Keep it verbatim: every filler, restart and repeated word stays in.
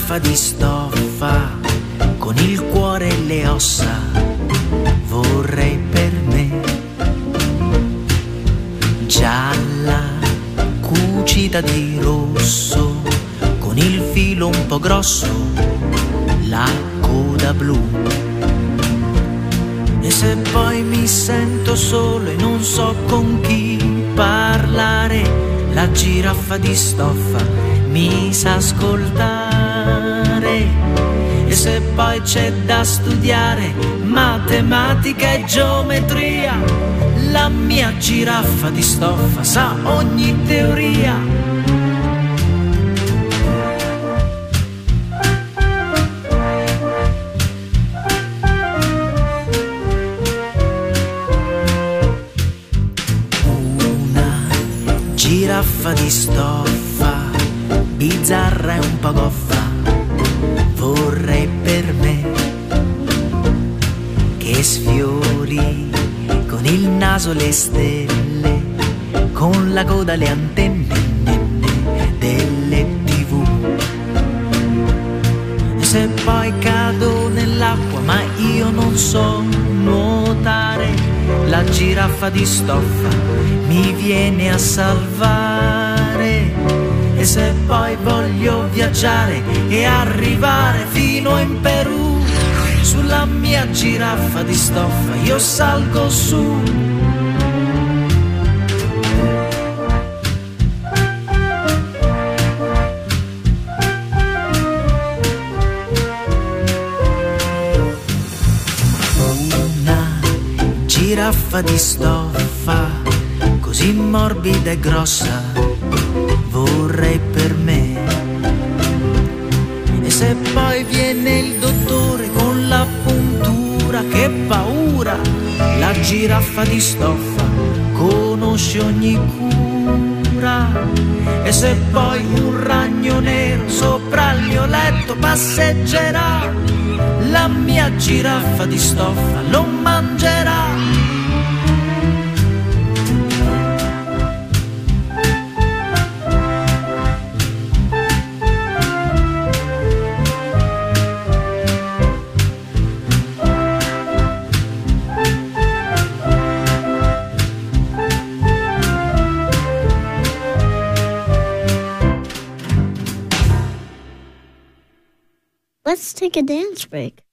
giraffa di stoffa con il cuore e le ossa vorrei per me, gialla cucita di rosso con il filo un po' grosso, la coda blu. E se poi mi sento solo e non so con chi parlare, la giraffa di stoffa mi sa ascoltare. E se poi c'è da studiare matematica e geometria, la mia giraffa di stoffa sa ogni teoria. Giraffa di stoffa, bizzarra e un po' goffa, vorrei per me, che sfiori con il naso le stelle, con la coda le antenne delle tivù. E se poi cado nell'acqua ma io non so nuotare, la giraffa di stoffa mi viene a salvare. E se poi voglio viaggiare e arrivare fino in Perù, sulla mia giraffa di stoffa io salgo su. Una giraffa di stoffa così morbida e grossa vorrei per me. E se poi viene il dottore con la puntura, che paura, la giraffa di stoffa conosce ogni cura. E se poi un ragno nero sopra il mio letto passeggerà, la mia giraffa di stoffa lo mangerà. Let's take a dance break.